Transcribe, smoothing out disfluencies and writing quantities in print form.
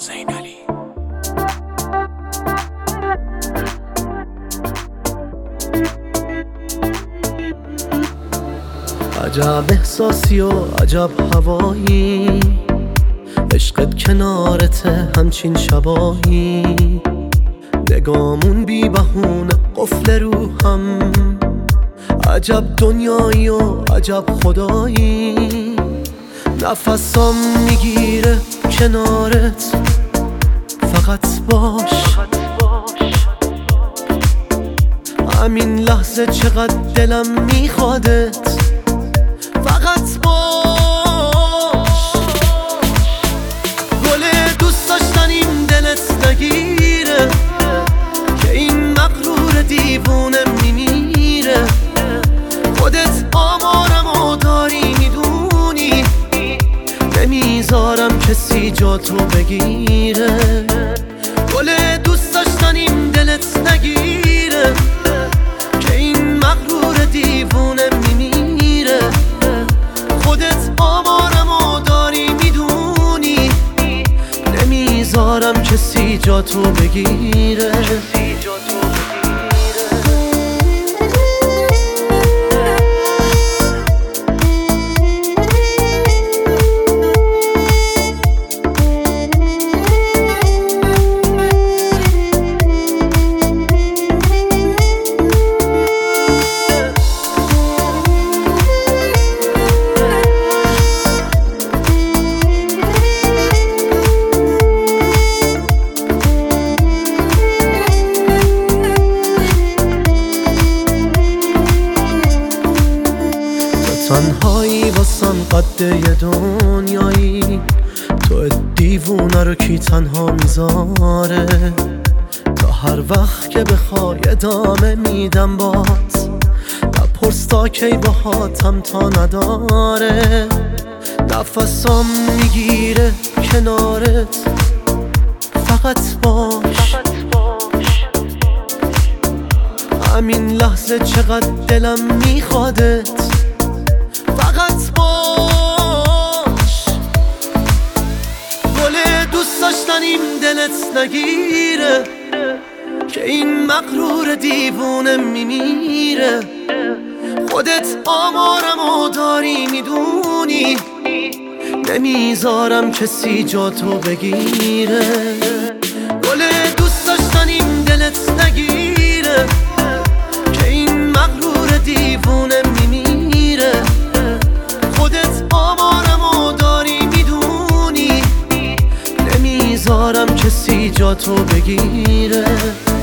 زینالی. عجب احساسی و عجب هوایی، عشقت کنارته همچین شبایی، نگامون بی بهونه قفل روحم، عجب دنیایی و عجب خدایی، نفسام میگیره کنارت، فقط باش همین لحظه چقدر دلم میخوادت، فقط باش. گل دوست داشتنیم دلت نگیره که این مغرور دیوونه میمیره، خودت آمارمو داری میدونی، نمیذارم کسی جاتو بگیره. گل دوست داشتنیم دلت نگیره که این مغرور دیوونه میمیره، خودت آمارمو داری میدونی، نمیذارم کسی جاتو بگیره. تنهایی واسم قد یه دنیایی، تو دیوونه رو کی تنها میذاره، تا هر وقت که بخوای ادامه میدم بات، نپرس تا کی باهاتم تا نداره، نفسام میگیره کنارت، فقط باش همین لحظه چقدر دلم میخوادت، فقط باش. گل دوست داشتنیم دلت نگیره که این مغرور دیوونه میمیره، خودت آمارمو داری میدونی، نمیذارم کسی جاتو بگیره. گل دوست داشتنیم دلت نگیره که این مغرور دیوونه میمیره، خودت آمارمو داری میدونی، نمیذارم کسی جاتو بگیره.